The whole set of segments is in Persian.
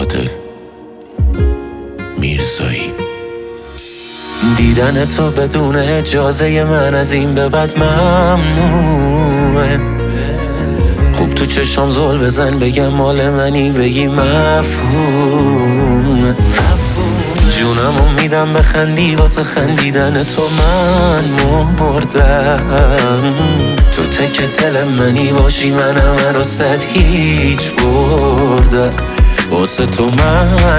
عادل میرزایی. دیدن تو بدون اجازه من از این به بعد ممنوعه. خوب تو چشام زل بزن بگم مال منی بگی مفهومه. جونمو میدم بخندی واسه خندیدن تو من مردم. تو تک دل منی باشی منم راست هیچ بردم. واسه تو من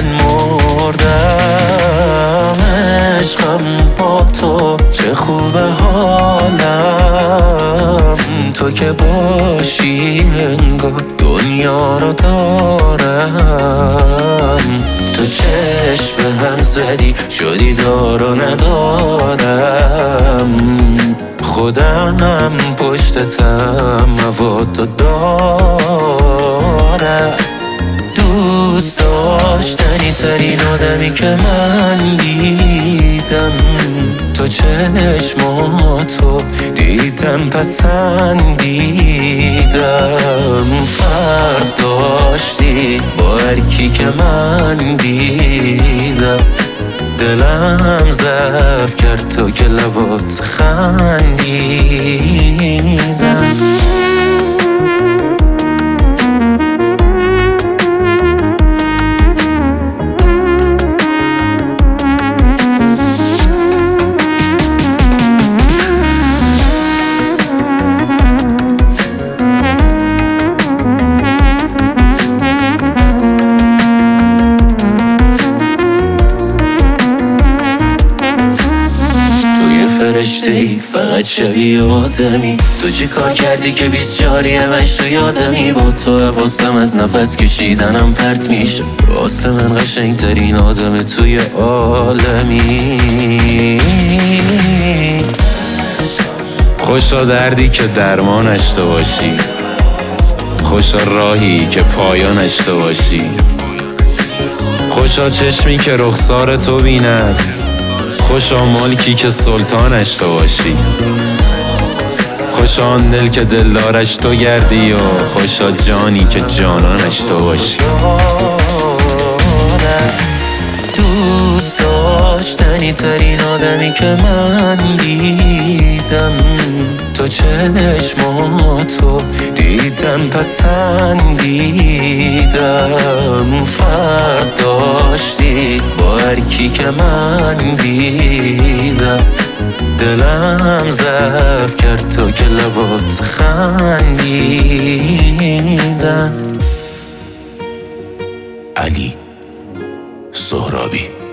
مردم. عشقم با تو چه خوبه حالم. تو که باشی انگار دنیا رو دارم. تو چشم به هم زدی شدی دار و ندارم. خودم پشتتم مواد دارم. دوست داشتنی ترین آدمی که من دیدم. تو چشماتو دیدم پسندیدم. فرق داشتی با هر کی که من دیدم. دلم ضعف کرد تو که لبات خندیدم. فرشته‌ای فقط شبیه آدمی. تو چی کار کردی که 24 همش تو یادمی. با تو حواسم از نفس کشیدنم پرت میشه. واسه من قشنگترین آدم توی عالمی. خوشا دردی که درمانش تو باشی. خوشا راهی که پایانش تو باشی. خوشا چشمی که رخسار تو بیند. خوشا ملکی که سلطانش تو باشی. خوشا آن دل که دلدارش تو گردی و خوشا جانی که جانانش تو باشی. دوست داشتنی ترین آدمی که من دیدم. تو چشماتو دیدم پسندیدم. فرق داشتی با هر کی که من دیدم. دلم ضعف کرد تو که لبات خندیدم. علی سهرابی.